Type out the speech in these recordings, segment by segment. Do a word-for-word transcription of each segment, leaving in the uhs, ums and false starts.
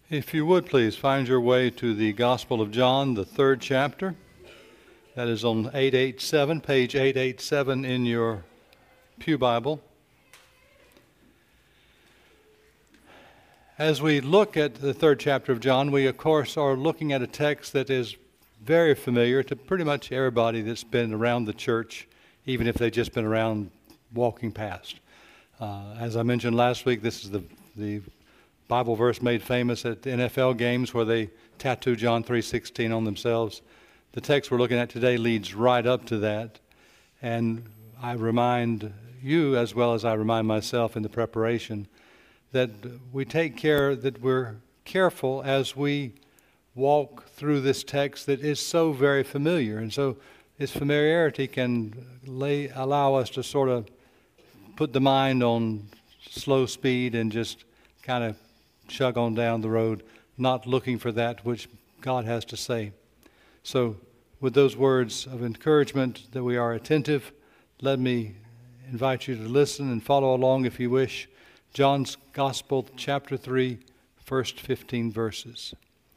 If you would please find your way to the Gospel of John, the third chapter. That is on eight eighty-seven, page eight eighty-seven in your Pew Bible. As we look at the third chapter of John, we of course are looking at a text that is very familiar to pretty much everybody that's been around the church, even if they've just been around walking past. Uh, as I mentioned last week, this is the the Bible verse made famous at N F L games where they tattoo John three sixteen on themselves. The text we're looking at today leads right up to that. And I remind you, as well as I remind myself in the preparation, that we take care that we're careful as we walk through this text that is so very familiar. And so its familiarity can lay, allow us to sort of put the mind on slow speed and just kind of chug on down the road, not looking for that which God has to say. So with those words of encouragement that we are attentive, let me invite you to listen and follow along if you wish. John's Gospel, chapter three, first fifteen verses.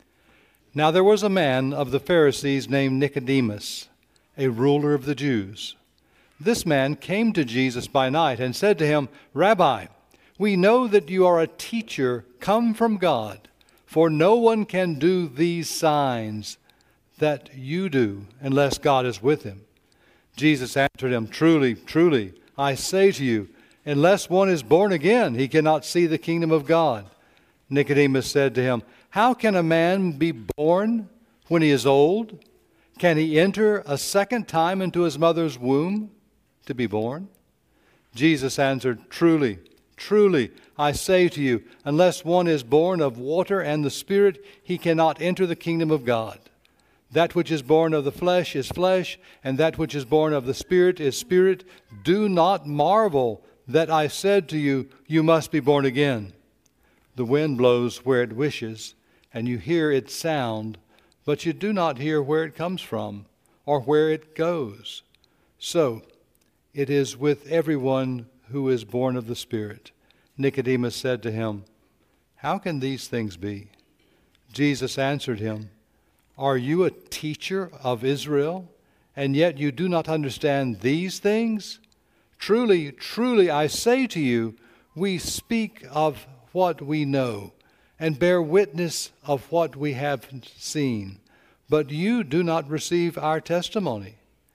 Now there was a man of the Pharisees named Nicodemus, a ruler of the Jews. This man came to Jesus by night and said to him, "Rabbi, we know that you are a teacher come from God, for no one can do these signs that you do unless God is with him." Jesus answered him, "Truly, truly, I say to you, unless one is born again, he cannot see the kingdom of God." Nicodemus said to him, "How can a man be born when he is old? Can he enter a second time into his mother's womb to be born?" Jesus answered, "Truly, truly, I say to you, unless one is born of water and the Spirit, he cannot enter the kingdom of God. That which is born of the flesh is flesh, and that which is born of the Spirit is spirit. Do not marvel that I said to you, you must be born again. The wind blows where it wishes, and you hear its sound, but you do not hear where it comes from or where it goes. So it is with everyone who is born of the Spirit." Nicodemus said to him, "How can these things be?" Jesus answered him, "Are you a teacher of Israel, and yet you do not understand these things? Truly, truly, I say to you, we speak of what we know, and bear witness of what we have seen, but you do not receive our testimony.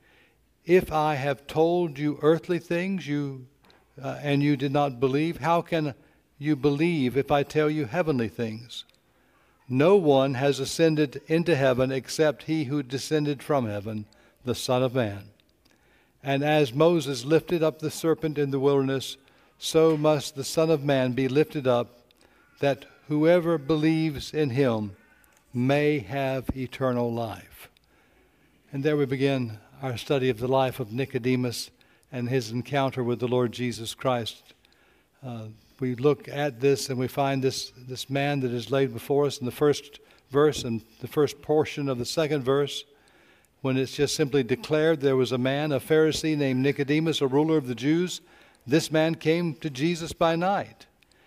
If I have told you earthly things, you uh, and you did not believe, how can you believe if I tell you heavenly things? No one has ascended into heaven except he who descended from heaven, the Son of Man. And as Moses lifted up the serpent in the wilderness, so must the Son of Man be lifted up, that whoever believes in him may have eternal life." And there we begin our study of the life of Nicodemus and his encounter with the Lord Jesus Christ. Uh, we look at this and we find this, this man that is laid before us in the first verse and the first portion of the second verse, when it's just simply declared there was a man, a Pharisee named Nicodemus, a ruler of the Jews. This man came to Jesus by night.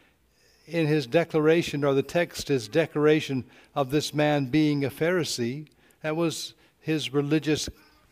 In his declaration, or the text is declaration of this man being a Pharisee, that was his religious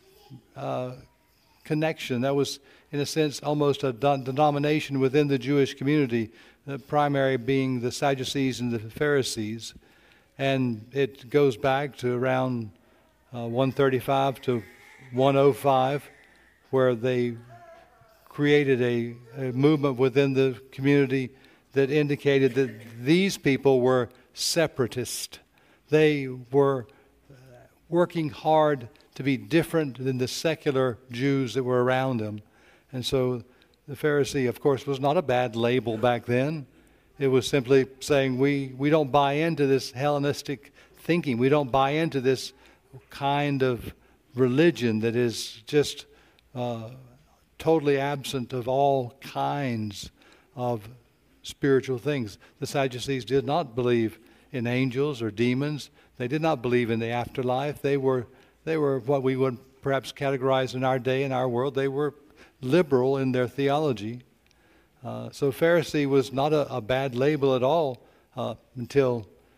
uh, connection. That was, in a sense, almost a denomination within the Jewish community, the primary being the Sadducees and the Pharisees. And it goes back to around uh, one thirty-five to one oh five, where they created a, a movement within the community that indicated that these people were separatist. They were working hard to be different than the secular Jews that were around them. And so the Pharisee, of course, was not a bad label back then. It was simply saying we, we don't buy into this Hellenistic thinking. We don't buy into this kind of religion that is just uh, totally absent of all kinds of spiritual things. The Sadducees did not believe in angels or demons. They did not believe in the afterlife. They were they were what we would perhaps categorize in our day, in our world. They were liberal in their theology. Uh, so Pharisee was not a, a bad label at all uh, until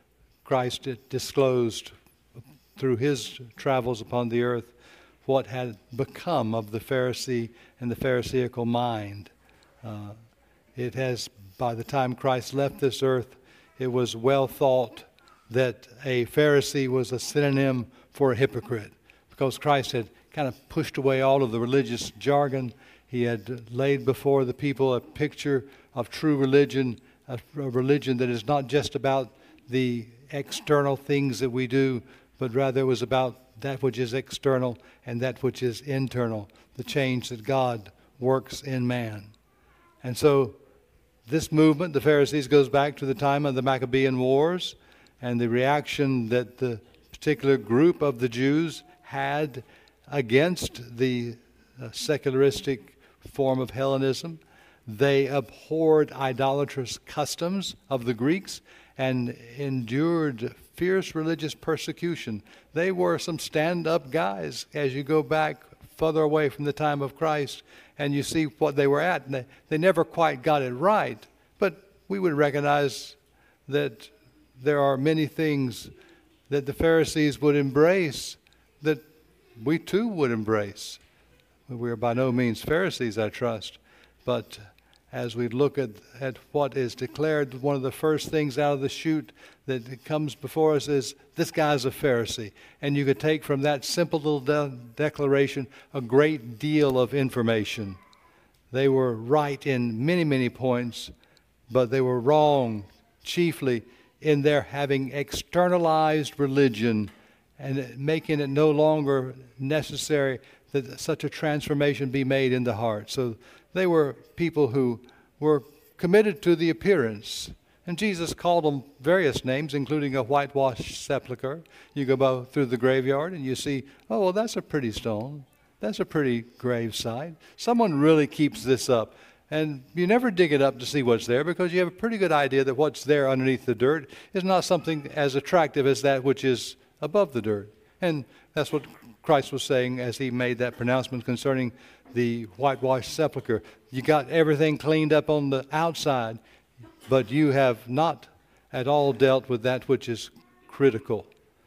Christ disclosed through his travels upon the earth what had become of the Pharisee and the Pharisaical mind. Uh, it has, by the time Christ left this earth, it was well thought that a Pharisee was a synonym for a hypocrite, because Christ had kind of pushed away all of the religious jargon. He had laid before the people a picture of true religion, a, a religion that is not just about the external things that we do, but rather it was about that which is external and that which is internal, the change that God works in man. And so this movement, the Pharisees, goes back to the time of the Maccabean Wars and the reaction that the particular group of the Jews had against the uh, secularistic form of Hellenism. They abhorred idolatrous customs of the Greeks and endured fierce religious persecution. They were some stand-up guys as you go back further away from the time of Christ and you see what they were at. And they, they never quite got it right, but we would recognize that there are many things that the Pharisees would embrace that we too would embrace. We are by no means Pharisees, I trust, but as we look at, at what is declared, one of the first things out of the chute that comes before us is, this guy's a Pharisee. And you could take from that simple little de- declaration a great deal of information. They were right in many, many points, but they were wrong chiefly in their having externalized religion and making it no longer necessary that such a transformation be made in the heart. So they were people who were committed to the appearance. And Jesus called them various names, including a whitewashed sepulcher. You go by through the graveyard and you see, oh, well, that's a pretty stone. That's a pretty grave site. Someone really keeps this up. And you never dig it up to see what's there because you have a pretty good idea that what's there underneath the dirt is not something as attractive as that which is above the dirt. And that's what Christ was saying as he made that pronouncement concerning the whitewashed sepulcher. You got everything cleaned up on the outside, but you have not at all dealt with that which is critical.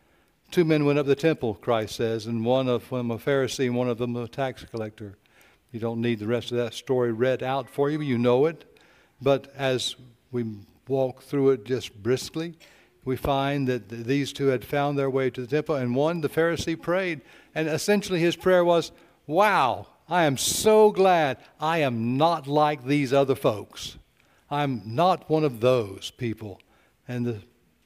Two men went up the temple, Christ says, and one of them a Pharisee and one of them a tax collector. You don't need the rest of that story read out for you. You know it. But as we walk through it just briskly, we find that these two had found their way to the temple. And one, the Pharisee, prayed. And essentially his prayer was, wow, I am so glad I am not like these other folks. I'm not one of those people. And the,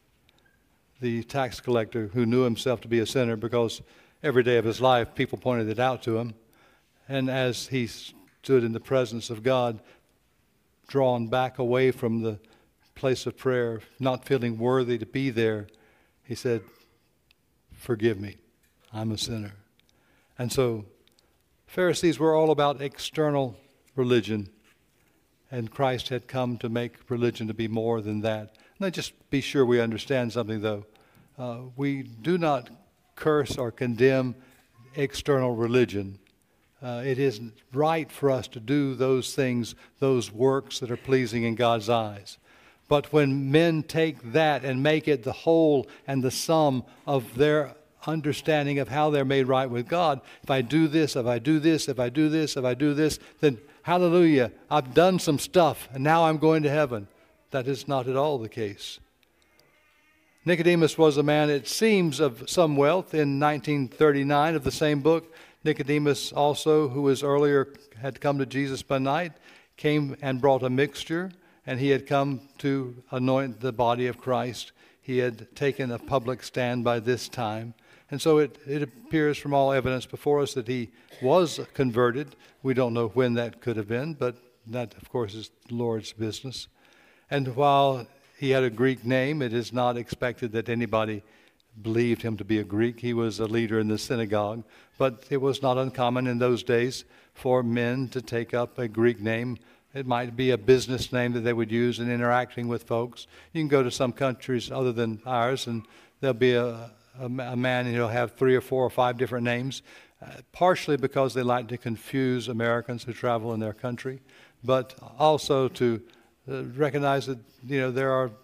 the tax collector, who knew himself to be a sinner because every day of his life people pointed it out to him, and as he stood in the presence of God, drawn back away from the place of prayer, not feeling worthy to be there, he said, forgive me, I'm a sinner. And so Pharisees were all about external religion, and Christ had come to make religion to be more than that. Let's just be sure we understand something, though. Uh, we do not curse or condemn external religion. Uh, it isn't right for us to do those things, those works that are pleasing in God's eyes. But when men take that and make it the whole and the sum of their understanding of how they're made right with God, if I do this, if I do this, if I do this, if I do this, then hallelujah, I've done some stuff and now I'm going to heaven. That is not at all the case. Nicodemus was a man, it seems, of some wealth. In nineteen thirty-nine of the same book, Nicodemus also, who was earlier had come to Jesus by night, came and brought a mixture, and he had come to anoint the body of Christ. He had taken a public stand by this time. And so it, it appears from all evidence before us that he was converted. We don't know when that could have been, but that, of course, is the Lord's business. And while he had a Greek name, it is not expected that anybody believed him to be a Greek. He was a leader in the synagogue, but it was not uncommon in those days for men to take up a Greek name. It might be a business name that they would use in interacting with folks. You can go to some countries other than ours, and there'll be a, a, a man and he'll have three or four or five different names, uh, partially because they like to confuse Americans who travel in their country, but also to uh, recognize that, you know, there are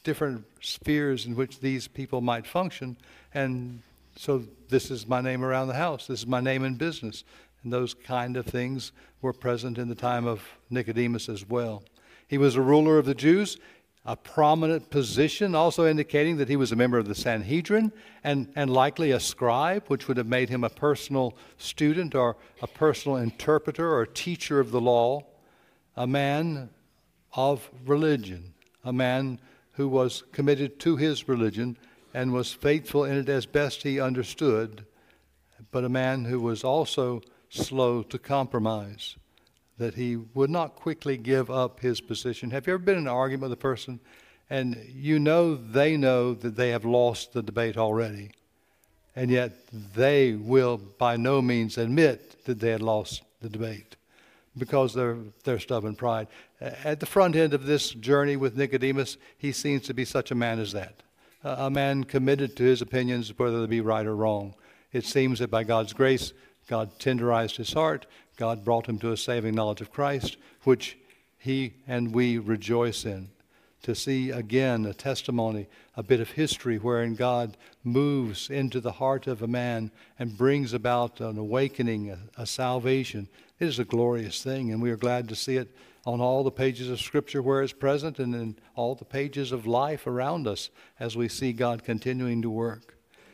different spheres in which these people might function. And so this is my name around the house. This is my name in business. And those kind of things were present in the time of Nicodemus as well. He was a ruler of the Jews, a prominent position, also indicating that he was a member of the Sanhedrin and, and likely a scribe, which would have made him a personal student or a personal interpreter or teacher of the law, a man of religion, a man who was committed to his religion and was faithful in it as best he understood, but a man who was also slow to compromise, that he would not quickly give up his position. Have you ever been in an argument with a person and you know they know that they have lost the debate already, and yet they will by no means admit that they had lost the debate because they're, they're stubborn pride? At the front end of this journey with Nicodemus, he seems to be such a man as that, a man committed to his opinions, whether they be right or wrong. It seems that by God's grace, God tenderized his heart. God brought him to a saving knowledge of Christ, which he and we rejoice in. To see again a testimony, a bit of history wherein God moves into the heart of a man and brings about an awakening, a, a salvation. It is a glorious thing, and we are glad to see it on all the pages of Scripture where it's present and in all the pages of life around us as we see God continuing to work.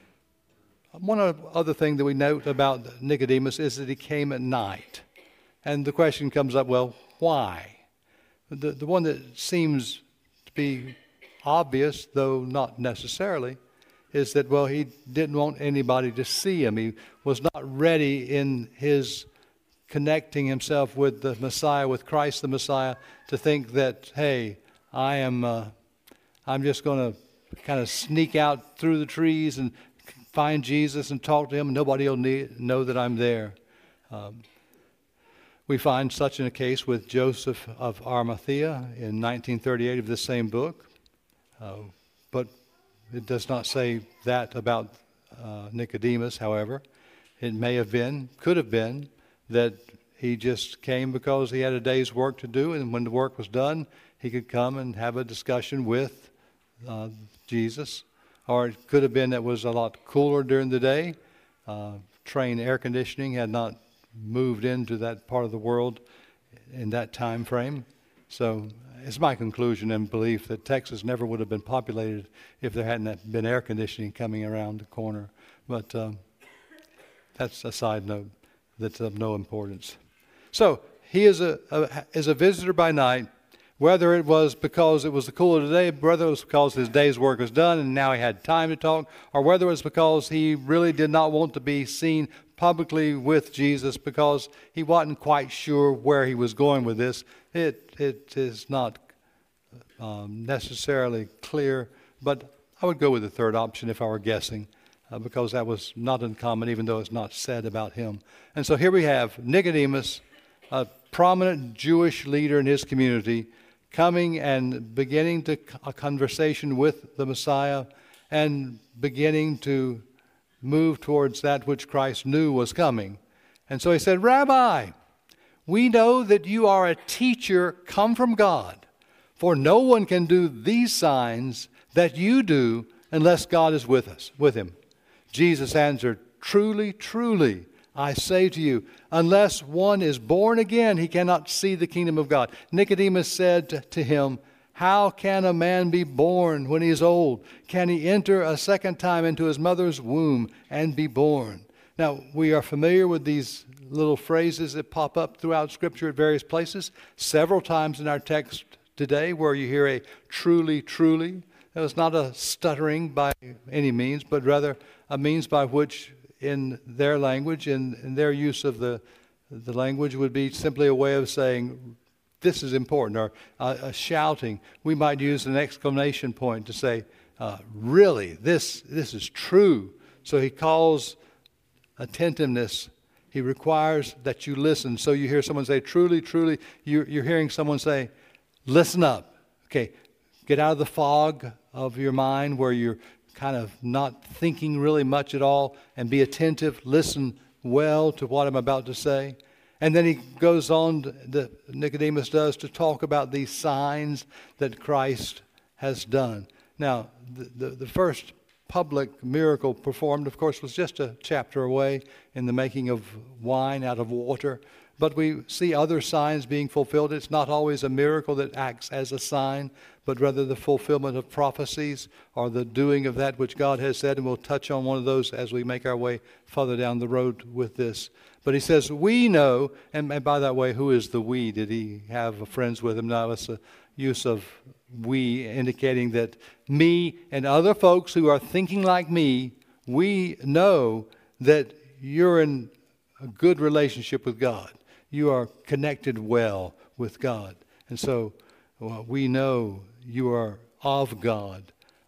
One other thing that we note about Nicodemus is that he came at night. And the question comes up, well, why? The, the one that seems to be obvious, though not necessarily, is that, well, he didn't want anybody to see him. He was not ready in his connecting himself with the Messiah, with Christ the Messiah, to think that, hey, I am, uh, I'm just going to kind of sneak out through the trees and find Jesus and talk to him, and nobody will need, know that I'm there. Um, we find such in a case with Joseph of Arimathea in nineteen thirty-eight of this same book. Uh, but it does not say that about uh, Nicodemus, however. It may have been, could have been, that he just came because he had a day's work to do, and when the work was done, he could come and have a discussion with uh, Jesus. Or it could have been that it was a lot cooler during the day. Uh, train air conditioning had not moved into that part of the world in that time frame. So it's my conclusion and belief that Texas never would have been populated if there hadn't been air conditioning coming around the corner. But um, that's a side note that's of no importance. So he is a, a is a visitor by night. Whether it was because it was the cool of the day, whether it was because his day's work was done and now he had time to talk, or whether it was because he really did not want to be seen publicly with Jesus because he wasn't quite sure where he was going with this, it it is not um, necessarily clear. But I would go with the third option if I were guessing, uh, because that was not uncommon, even though it's not said about him. And so here we have Nicodemus, a prominent Jewish leader in his community, coming and beginning to a conversation with the Messiah and beginning to move towards that which Christ knew was coming. And so he said, Rabbi, we know that you are a teacher come from God, for no one can do these signs that you do unless God is with us, with him. Jesus answered, truly, truly, I say to you, unless one is born again, he cannot see the kingdom of God. Nicodemus said to him, how can a man be born when he is old? Can he enter a second time into his mother's womb and be born? Now, we are familiar with these little phrases that pop up throughout Scripture at various places. Several times in our text today where you hear a truly, truly. That was not a stuttering by any means, but rather a means by which in their language, in, in their use of the, the language would be simply a way of saying, this is important, or uh, a shouting. We might use an exclamation point to say, uh, really, this this is true. So he calls attentiveness. He requires that you listen. So you hear someone say, truly, truly, you're, you're hearing someone say, listen up. Okay, get out of the fog of your mind where you're kind of not thinking really much at all, and be attentive, listen well to what I'm about to say. And then he goes on, the Nicodemus does, to talk about these signs that Christ has done. Now, the, the, the first public miracle performed, of course, was just a chapter away in the making of wine out of water. But we see other signs being fulfilled. It's not always a miracle that acts as a sign, but rather the fulfillment of prophecies or the doing of that which God has said. And we'll touch on one of those as we make our way further down the road with this. But he says, we know, and, and by that way, who is the we? Did he have friends with him? No, it's a use of we, indicating that me and other folks who are thinking like me, we know that you're in a good relationship with God. You are connected well with God. And so well, we know you are of God,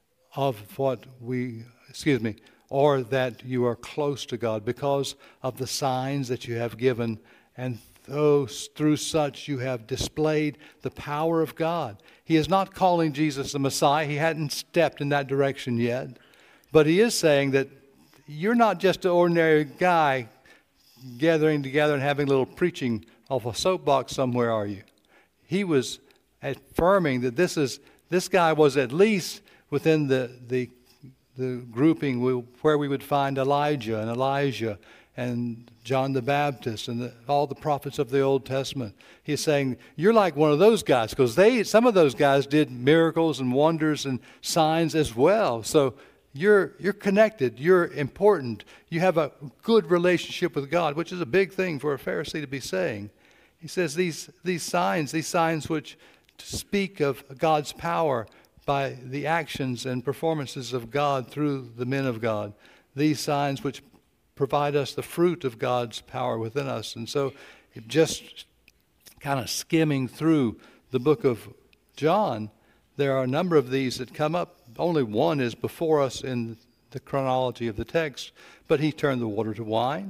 of what we, excuse me, or that you are close to God because of the signs that you have given, and those, through such you have displayed the power of God. He is not calling Jesus the Messiah. He hadn't stepped in that direction yet. But he is saying that you're not just an ordinary guy gathering together and having a little preaching off a soapbox somewhere, are you? He was affirming that this is this guy was at least within the the, the grouping where we would find Elijah and Elijah and John the Baptist and the, all the prophets of the Old Testament. He's saying you're like one of those guys, because they some of those guys did miracles and wonders and signs as well. So You're you're connected. You're important. You have a good relationship with God, which is a big thing for a Pharisee to be saying. He says these these signs, these signs which speak of God's power by the actions and performances of God through the men of God. These signs which provide us the fruit of God's power within us. And so just kind of skimming through the book of John, there are a number of these that come up. Only one is before us in the chronology of the text, but he turned the water to wine.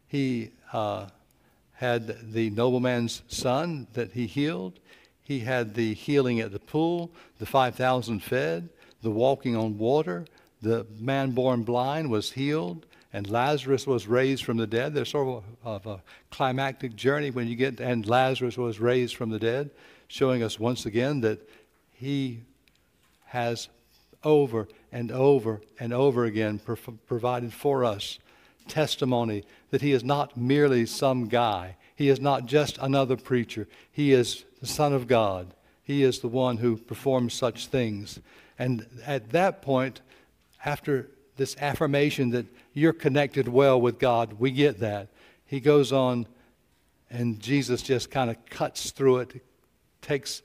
He uh, had the nobleman's son that he healed. He had the healing at the pool, the five thousand fed, the walking on water. The man born blind was healed, and Lazarus was raised from the dead. There's sort of a, of a climactic journey when you get, and Lazarus was raised from the dead, showing us once again that he has over and over and over again pro- provided for us testimony that he is not merely some guy. He is not just another preacher. He is the Son of God. He is the one who performs such things. And at that point, after this affirmation that you're connected well with God, we get that. He goes on, and Jesus just kind of cuts through it, takes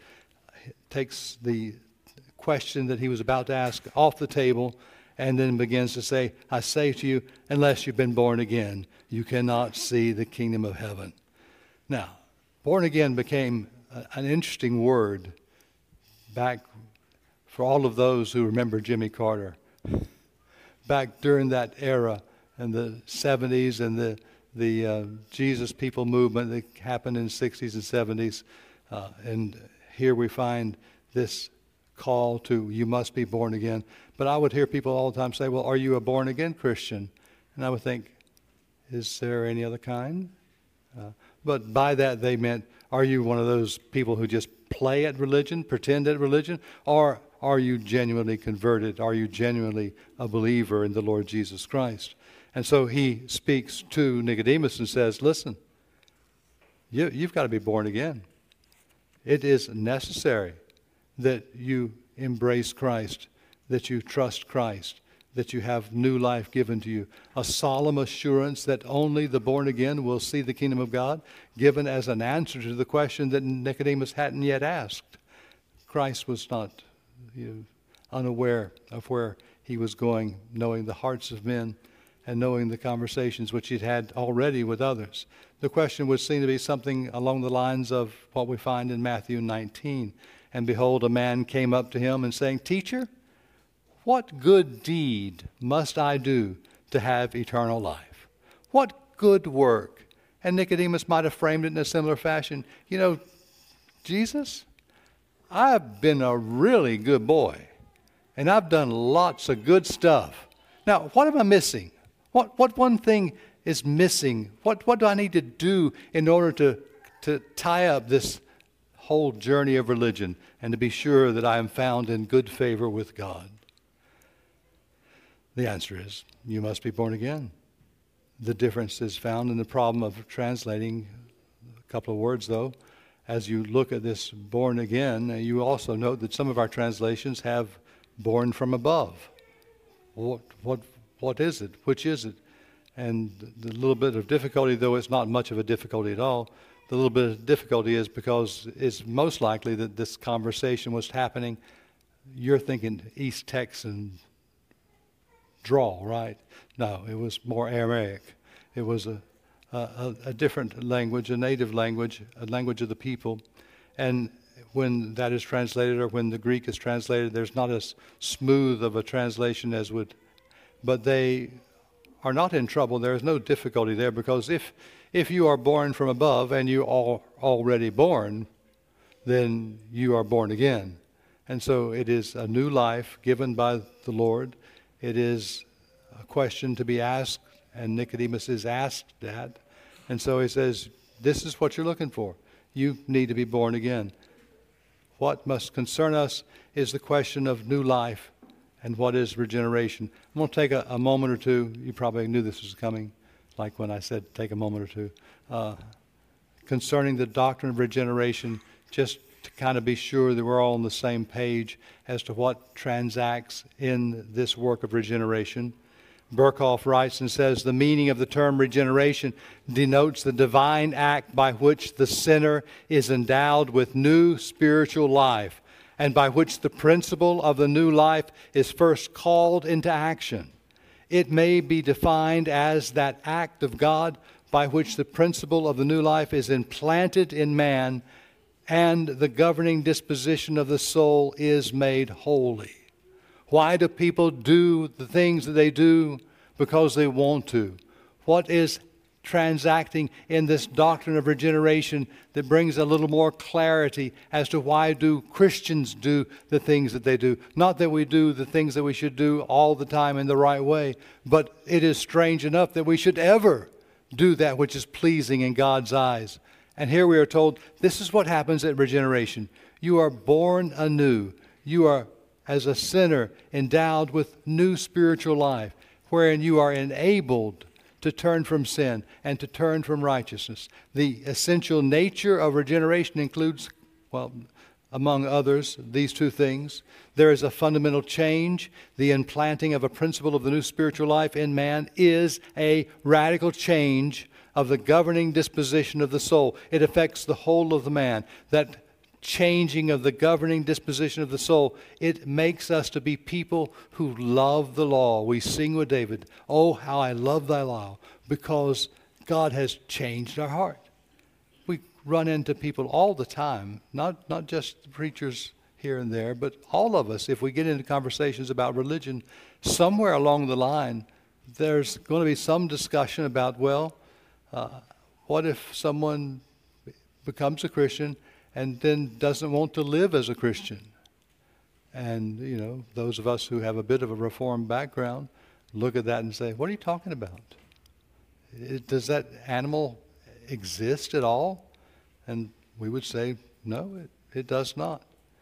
takes the question that he was about to ask off the table, and then begins to say, I say to you, unless you've been born again, you cannot see the kingdom of heaven. Now, born again became a, an interesting word back for all of those who remember Jimmy Carter. Back during that era in the seventies and the, the uh, Jesus People movement that happened in the sixties and seventies, uh, and here we find this call to you must be born again. But I would hear people all the time say, well, are you a born again Christian? And I would think, is there any other kind? Uh, but by that they meant, are you one of those people who just play at religion, pretend at religion? Or are you genuinely converted? Are you genuinely a believer in the Lord Jesus Christ? And so he speaks to Nicodemus and says, listen, you, you've got to be born again. It is necessary that you embrace Christ, that you trust Christ, that you have new life given to you, a solemn assurance that only the born again will see the kingdom of God, given as an answer to the question that Nicodemus hadn't yet asked. Christ was not you know, unaware of where he was going, knowing the hearts of men and knowing the conversations which he'd had already with others. The question would seem to be something along the lines of what we find in Matthew nineteen. And behold, a man came up to him and saying, Teacher, what good deed must I do to have eternal life? What good work? And Nicodemus might have framed it in a similar fashion. You know, Jesus, I've been a really good boy, and I've done lots of good stuff. Now, what am I missing? What what one thing is missing? What what do I need to do in order to, to tie up this whole journey of religion and to be sure that I am found in good favor with God? The answer is, you must be born again. The difference is found in the problem of translating a couple of words, though. As you look at this born again, you also note that some of our translations have born from above. What, what, what is it? Which is it? And the little bit of difficulty, though it's not much of a difficulty at all, the little bit of difficulty is because it's most likely that this conversation was happening. You're thinking East Texan drawl, right? No, it was more Aramaic. It was a, a, a different language, a native language, a language of the people. And when that is translated, or when the Greek is translated, there's not as smooth of a translation as would, but they are not in trouble. There is no difficulty there, because if if you are born from above and you are already born, then you are born again. And so it is a new life given by the Lord. It is a question to be asked, and Nicodemus is asked that. And so he says, this is what you're looking for. You need to be born again. What must concern us is the question of new life and what is regeneration. I'm going to take a, a moment or two. You probably knew this was coming, like when I said take a moment or two. Uh, concerning the doctrine of regeneration, just to kind of be sure that we're all on the same page as to what transacts in this work of regeneration. Berkhoff writes and says, the meaning of the term regeneration denotes the divine act by which the sinner is endowed with new spiritual life, and by which the principle of the new life is first called into action. It may be defined as that act of God by which the principle of the new life is implanted in man, and the governing disposition of the soul is made holy. Why do people do the things that they do? Because they want to. What is transacting in this doctrine of regeneration that brings a little more clarity as to why do Christians do the things that they do? Not that we do the things that we should do all the time in the right way, but it is strange enough that we should ever do that which is pleasing in God's eyes. And here we are told, this is what happens at regeneration. You are born anew. You are, as a sinner, endowed with new spiritual life, wherein you are enabled to turn from sin and to turn from righteousness. The essential nature of regeneration includes, well, among others, these two things. There is a fundamental change. The implanting of a principle of the new spiritual life in man is a radical change of the governing disposition of the soul. It affects the whole of the man. That changing of the governing disposition of the soul, it makes us to be people who love the law. We sing with David, oh, how I love thy law, because God has changed our heart. We run into people all the time, not, not just the preachers here and there, but all of us, if we get into conversations about religion, somewhere along the line, there's going to be some discussion about, well, uh, what if someone becomes a Christian and then doesn't want to live as a Christian? And, you know, those of us who have a bit of a Reformed background look at that and say, what are you talking about? It, does that animal exist at all? And we would say, no, it, it does not.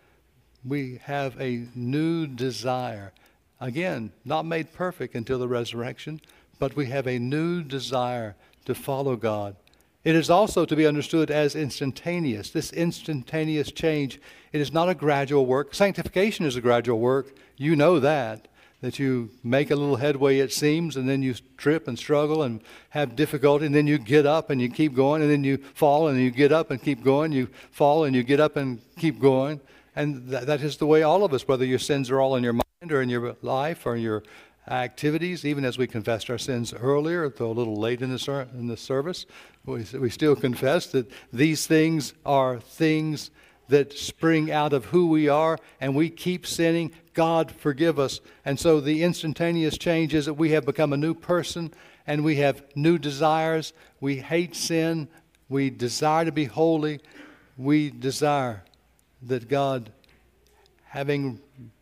We have a new desire. Again, not made perfect until the resurrection, but we have a new desire to follow God. It is also to be understood as instantaneous. This instantaneous change, it is not a gradual work. Sanctification is a gradual work. You know that, that you make a little headway, it seems, and then you trip and struggle and have difficulty, and then you get up and you keep going, and then you fall and you get up and keep going. You fall and you get up and keep going. And that, that is the way all of us, whether your sins are all in your mind or in your life or in your activities, even as we confessed our sins earlier, though a little late in the, ser- in the service, we, we still confess that these things are things that spring out of who we are, and we keep sinning. God forgive us. And so the instantaneous change is that we have become a new person, and we have new desires. We hate sin. We desire to be holy. We desire that God, having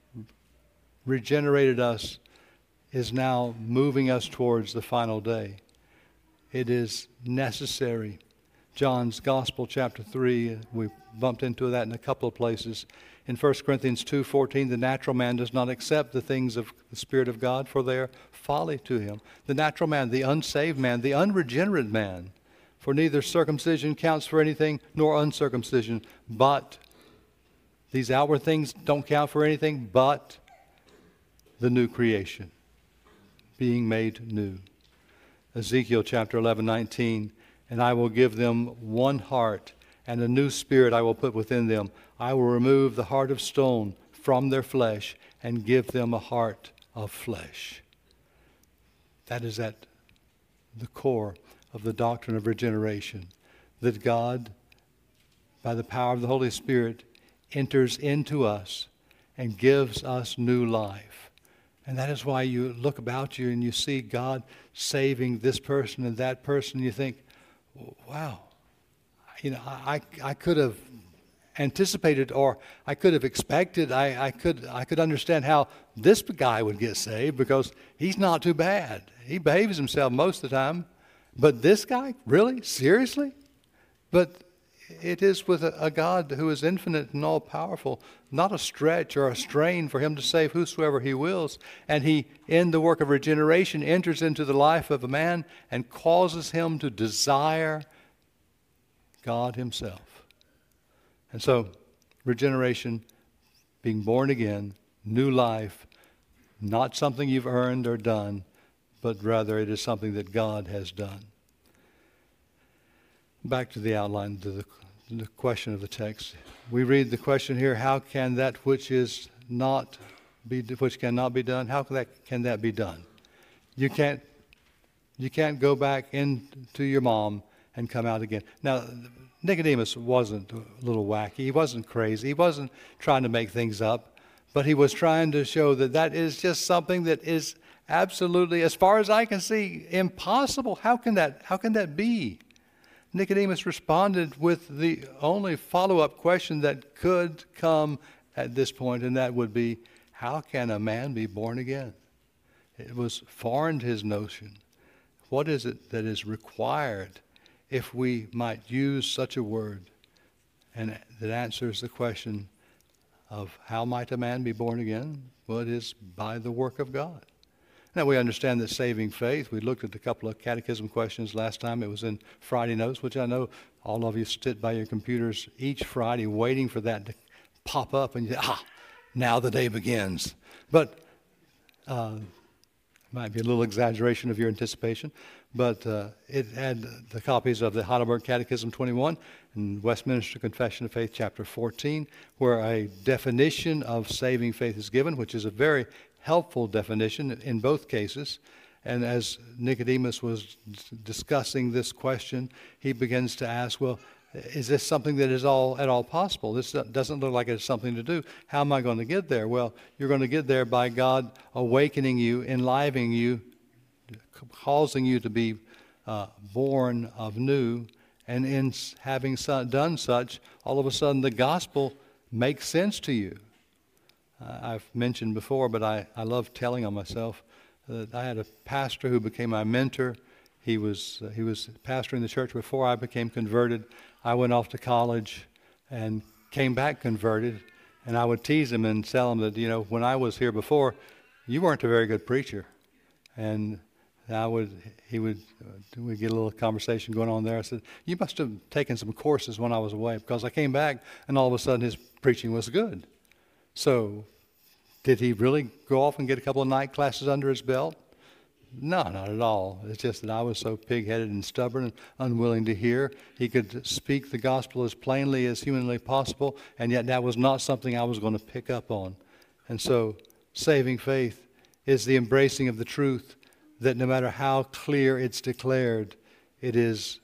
regenerated us, is now moving us towards the final day. It is necessary. John's Gospel, chapter three, we bumped into that in a couple of places. In First Corinthians two fourteen, the natural man does not accept the things of the Spirit of God, for they are folly to him. The natural man, the unsaved man, the unregenerate man. For neither circumcision counts for anything, nor uncircumcision, but these outward things don't count for anything but the new creation, being made new. Ezekiel chapter eleven nineteen, and I will give them one heart, and a new spirit I will put within them. I will remove the heart of stone from their flesh and give them a heart of flesh. That is at the core of the doctrine of regeneration, that God, by the power of the Holy Spirit, enters into us and gives us new life. And that is why you look about you and you see God saving this person and that person. You think, wow, you know, I, I could have anticipated, or I could have expected, I, I could I could understand how this guy would get saved because he's not too bad. He behaves himself most of the time. But this guy, really? Seriously? But it is with a, a God who is infinite and all-powerful, not a stretch or a strain for him to save whosoever he wills. And he, in the work of regeneration, enters into the life of a man and causes him to desire God himself. And so, regeneration, being born again, new life, not something you've earned or done, but rather it is something that God has done. Back to the outline, to the, the question of the text. We read the question here, how can that which is not be, which cannot be done, how can that, can that be done? You can't, you can't go back into your mom and come out again. Now, Nicodemus wasn't a little wacky. He wasn't crazy. He wasn't trying to make things up, but he was trying to show that that is just something that is absolutely, as far as I can see, impossible. How can that, how can that be? Nicodemus responded with the only follow-up question that could come at this point, and that would be, how can a man be born again? It was foreign to his notion. What is it that is required if we might use such a word and that answers the question of how might a man be born again? Well, it is by the work of God. Now, we understand that saving faith, we looked at a couple of catechism questions last time. It was in Friday notes, which I know all of you sit by your computers each Friday waiting for that to pop up and you say, ah, now the day begins. But uh, might be a little exaggeration of your anticipation, but uh, it had the copies of the Heidelberg Catechism twenty-one and Westminster Confession of Faith, chapter fourteen, where a definition of saving faith is given, which is a very helpful definition in both cases. And as Nicodemus was discussing this question, he begins to ask, well, is this something that is all at all possible? This doesn't look like it's something to do. How am I going to get there? Well, you're going to get there by God awakening you, enlivening you, causing you to be uh, born of new. And in having done such, all of a sudden the gospel makes sense to you. Uh, I've mentioned before, but I, I love telling on myself that I had a pastor who became my mentor. He was uh, he was pastoring the church before I became converted. I went off to college and came back converted, and I would tease him and tell him that, you know, when I was here before, you weren't a very good preacher. And I would he would uh, we get a little conversation going on there. I said, you must have taken some courses when I was away, because I came back and all of a sudden his preaching was good. So, did he really go off and get a couple of night classes under his belt? No, not at all. It's just that I was so pig-headed and stubborn and unwilling to hear. He could speak the gospel as plainly as humanly possible, and yet that was not something I was going to pick up on. And so, saving faith is the embracing of the truth that no matter how clear it's declared, it is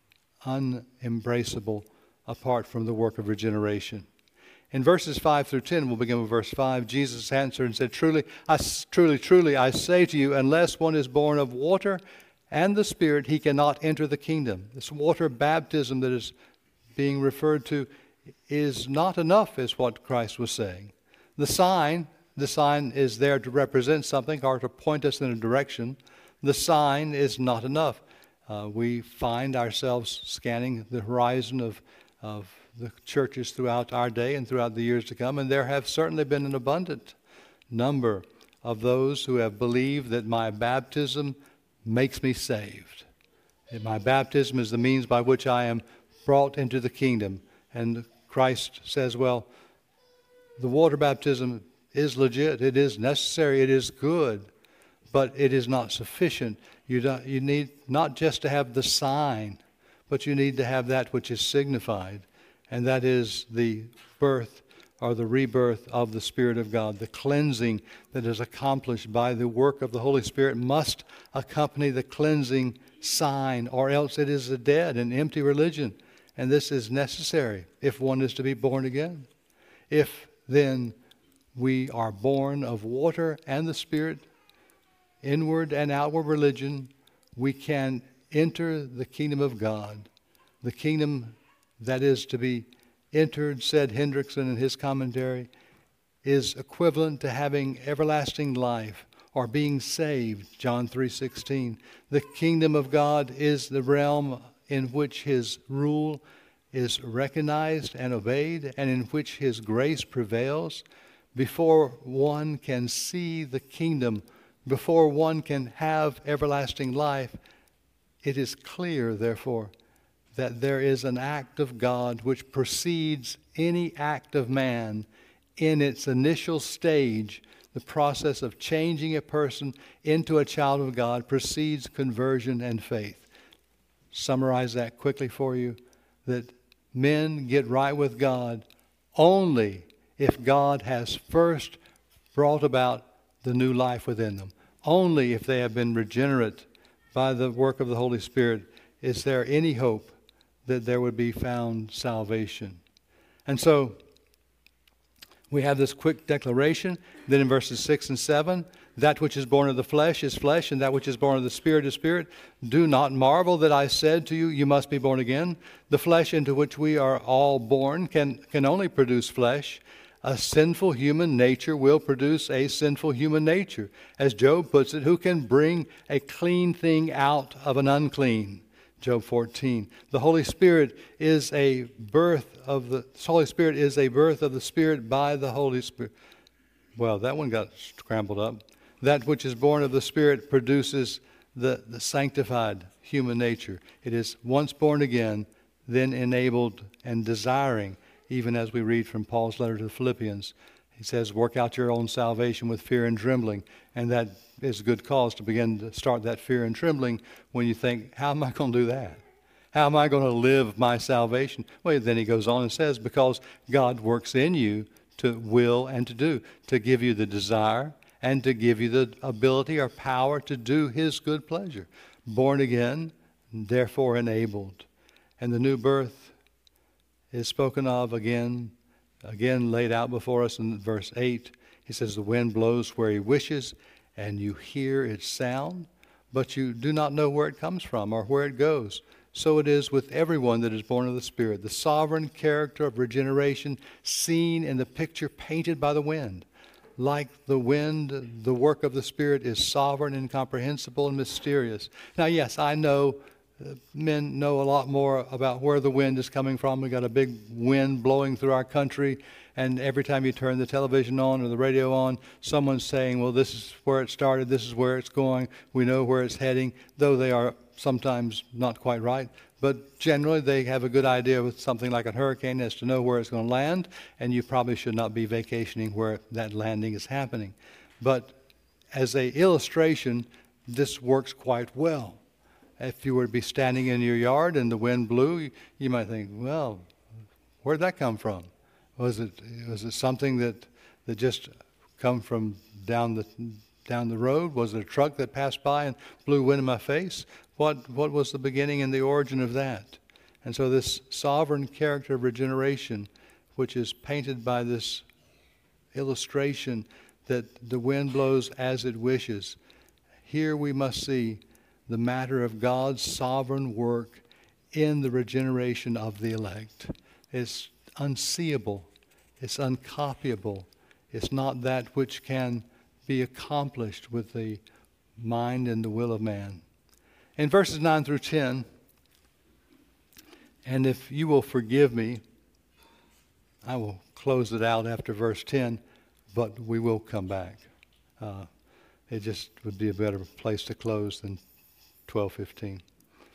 unembraceable apart from the work of regeneration. In verses five through ten, we'll begin with verse five, Jesus answered and said, Truly, I, truly, truly, I say to you, unless one is born of water and the Spirit, he cannot enter the kingdom. This water baptism that is being referred to is not enough, is what Christ was saying. The sign, the sign is there to represent something or to point us in a direction. The sign is not enough. Uh, we find ourselves scanning the horizon of, of the churches throughout our day and throughout the years to come, and there have certainly been an abundant number of those who have believed that my baptism makes me saved. And my baptism is the means by which I am brought into the kingdom. And Christ says, well, the water baptism is legit, it is necessary, it is good, but it is not sufficient. You, don't, you need not just to have the sign, but you need to have that which is signified, and that is the birth or the rebirth of the Spirit of God. The cleansing that is accomplished by the work of the Holy Spirit must accompany the cleansing sign, or else it is a dead and empty religion. And this is necessary if one is to be born again. If then we are born of water and the Spirit, inward and outward religion, we can enter the kingdom of God. The kingdom that is to be entered, said Hendrickson in his commentary, is equivalent to having everlasting life or being saved, John three sixteen. The kingdom of God is the realm in which his rule is recognized and obeyed, and in which his grace prevails. Before one can see the kingdom, before one can have everlasting life, it is clear, therefore, that there is an act of God which precedes any act of man in its initial stage. The process of changing a person into a child of God precedes conversion and faith. Summarize that quickly for you, that men get right with God only if God has first brought about the new life within them. Only if they have been regenerate by the work of the Holy Spirit is there any hope that there would be found salvation. And so we have this quick declaration. Then in verses six and seven, that which is born of the flesh is flesh, and that which is born of the Spirit is spirit. Do not marvel that I said to you, you must be born again. The flesh into which we are all born can, can only produce flesh. A sinful human nature will produce a sinful human nature. As Job puts it, who can bring a clean thing out of an unclean? Job fourteen. The Holy Spirit is a birth of the, the Holy Spirit is a birth of the Spirit by the Holy Spirit. Well, that one got scrambled up. That which is born of the Spirit produces the, the sanctified human nature. It is once born again, then enabled and desiring, even as we read from Paul's letter to the Philippians. He says, work out your own salvation with fear and trembling. And that is a good cause to begin to start that fear and trembling when you think, how am I going to do that? How am I going to live my salvation? Well, then he goes on and says, because God works in you to will and to do, to give you the desire and to give you the ability or power to do his good pleasure. Born again, therefore enabled. And the new birth is spoken of again, again laid out before us in verse eight. He says, the wind blows where he wishes, and you hear its sound, but you do not know where it comes from or where it goes. So it is with everyone that is born of the Spirit. The sovereign character of regeneration seen in the picture painted by the wind. Like the wind, the work of the Spirit is sovereign, incomprehensible, and mysterious. Now, yes, I know uh, men know a lot more about where the wind is coming from. We got a big wind blowing through our country, and every time you turn the television on or the radio on, someone's saying, well, this is where it started, this is where it's going, we know where it's heading, though they are sometimes not quite right. But generally, they have a good idea with something like a hurricane as to know where it's going to land, and you probably should not be vacationing where that landing is happening. But as an illustration, this works quite well. If you were to be standing in your yard and the wind blew, you might think, well, where'd that come from? Was it was it something that that just come from down the down the road? Was it a truck that passed by and blew wind in my face? What what was the beginning and the origin of that? And so this sovereign character of regeneration, which is painted by this illustration that the wind blows as it wishes. Here we must see the matter of God's sovereign work in the regeneration of the elect. It's unseeable. It's uncopyable. It's not that which can be accomplished with the mind and the will of man. In verses nine through ten, and if you will forgive me I will close it out after verse ten, but we will come back. Uh, it just would be a better place to close than twelve fifteen.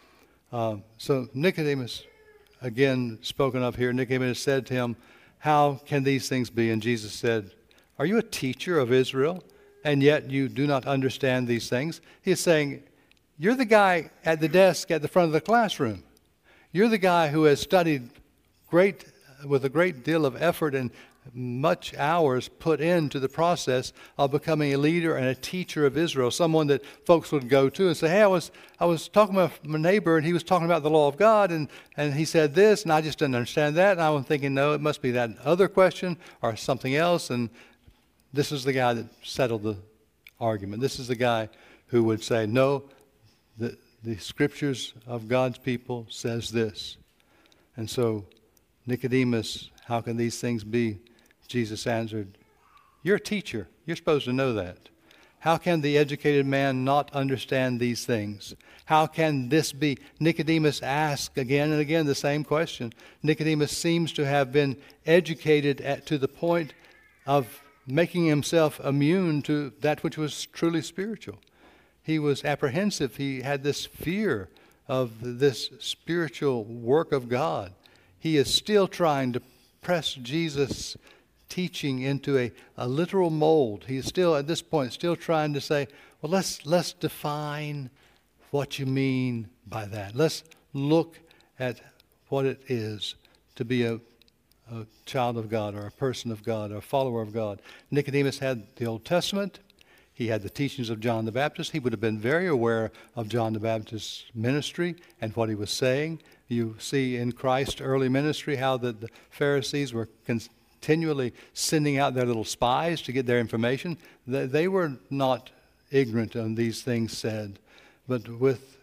Uh, so Nicodemus, again spoken of here, Nicodemus said to him, "How can these things be?" And Jesus said, "Are you a teacher of Israel, and yet you do not understand these things?" He's saying, you're the guy at the desk at the front of the classroom. You're the guy who has studied great, with a great deal of effort and much hours put into the process of becoming a leader and a teacher of Israel, someone that folks would go to and say, "Hey, I was I was talking with my neighbor, and he was talking about the law of God, and, and he said this, and I just didn't understand that." And I was thinking, no, it must be that other question or something else. And this is the guy that settled the argument. This is the guy who would say, no, the, the scriptures of God's people says this. And so Nicodemus, how can these things be? Jesus answered, you're a teacher. You're supposed to know that. How can the educated man not understand these things? How can this be? Nicodemus asked again and again the same question. Nicodemus seems to have been educated at, to the point of making himself immune to that which was truly spiritual. He was apprehensive. He had this fear of this spiritual work of God. He is still trying to press Jesus' teaching into a, a literal mold. He is still, at this point, still trying to say, well, let's let's define what you mean by that. Let's look at what it is to be a, a child of God, or a person of God, or a follower of God. Nicodemus had the Old Testament. He had the teachings of John the Baptist. He would have been very aware of John the Baptist's ministry and what he was saying. You see in Christ's early ministry how the, the Pharisees were continually sending out their little spies to get their information. They, they were not ignorant on these things said. But with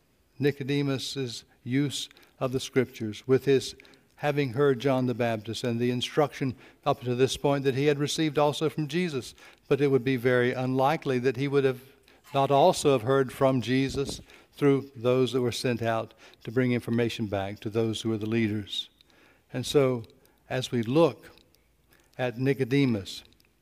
Nicodemus's use of the Scriptures, with his having heard John the Baptist and the instruction up to this point that he had received also from Jesus, but it would be very unlikely that he would have not also have heard from Jesus through those that were sent out to bring information back to those who were the leaders. And so, as we look at Nicodemus,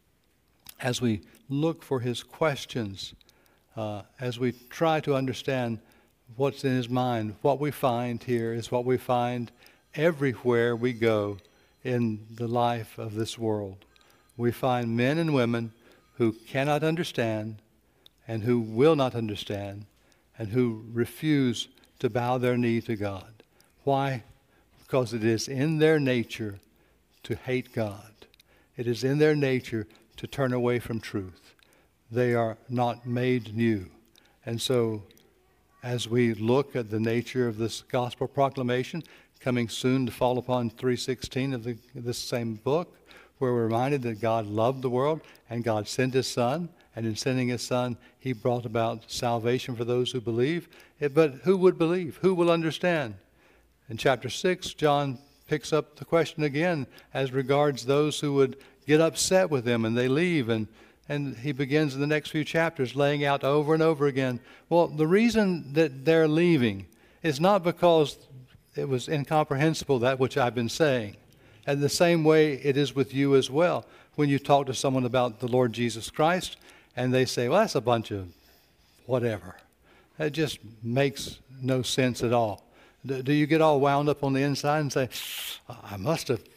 as we look for his questions, uh, as we try to understand what's in his mind, what we find here is what we find everywhere we go in the life of this world. We find men and women who cannot understand and who will not understand and who refuse to bow their knee to God. Why? Because it is in their nature to hate God. It is in their nature to turn away from truth. They are not made new. And so, as we look at the nature of this gospel proclamation, coming soon to fall upon three sixteen of the, this same book, where we're reminded that God loved the world and God sent His Son, and in sending His Son, He brought about salvation for those who believe. But who would believe? Who will understand? In chapter six, John picks up the question again as regards those who would get upset with Him and they leave, and And he begins in the next few chapters laying out over and over again, well, the reason that they're leaving is not because it was incomprehensible, that which I've been saying. And the same way it is with you as well. When you talk to someone about the Lord Jesus Christ and they say, well, that's a bunch of whatever. That just makes no sense at all. Do, do you get all wound up on the inside and say, I must have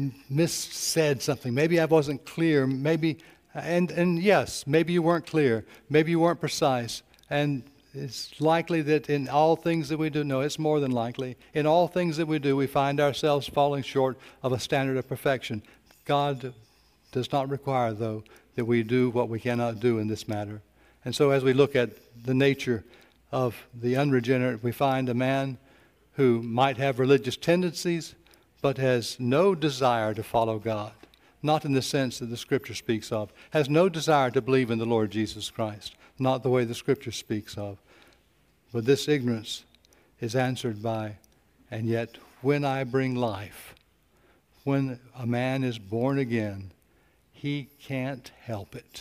missaid something. Maybe I wasn't clear. Maybe... And and yes, maybe you weren't clear. Maybe you weren't precise. And it's likely that in all things that we do, no, it's more than likely, in all things that we do, we find ourselves falling short of a standard of perfection. God does not require, though, that we do what we cannot do in this matter. And so as we look at the nature of the unregenerate, we find a man who might have religious tendencies, but has no desire to follow God. Not in the sense that the Scripture speaks of, has no desire to believe in the Lord Jesus Christ, not the way the Scripture speaks of. But this ignorance is answered by, and yet when I bring life, when a man is born again, he can't help it.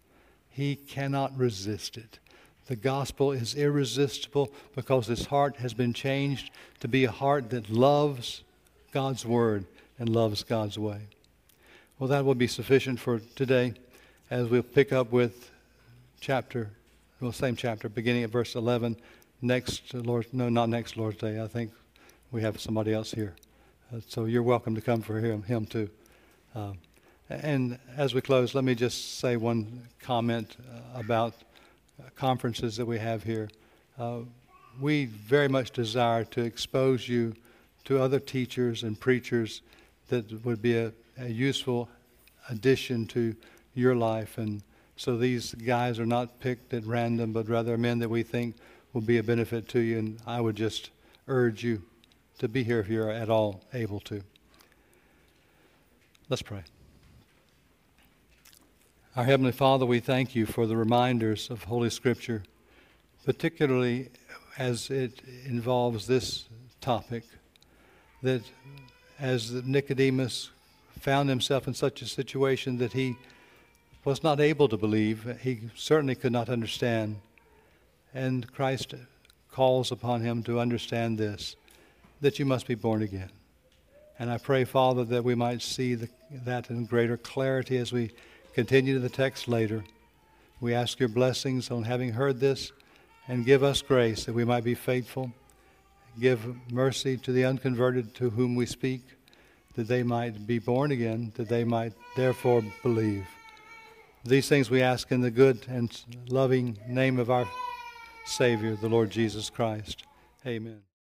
He cannot resist it. The gospel is irresistible because his heart has been changed to be a heart that loves God's Word and loves God's way. Well, that will be sufficient for today, as we'll pick up with chapter, well, same chapter, beginning at verse eleven. Next Lord, no, not next Lord's Day. I think we have somebody else here, uh, so you're welcome to come for him, him too. Uh, and as we close, let me just say one comment uh, about uh, conferences that we have here. Uh, we very much desire to expose you to other teachers and preachers that would be a, a useful addition to your life. And so these guys are not picked at random, but rather men that we think will be a benefit to you. And I would just urge you to be here if you're at all able to. Let's pray. Our Heavenly Father, we thank you for the reminders of Holy Scripture, particularly as it involves this topic, that as Nicodemus found himself in such a situation that he was not able to believe, he certainly could not understand, and Christ calls upon him to understand this, that you must be born again. And I pray, Father, that we might see the, that in greater clarity as we continue the text later. We ask your blessings on having heard this, and give us grace that we might be faithful. Give mercy to the unconverted to whom we speak, that they might be born again, that they might therefore believe. These things we ask in the good and loving name of our Savior, the Lord Jesus Christ. Amen.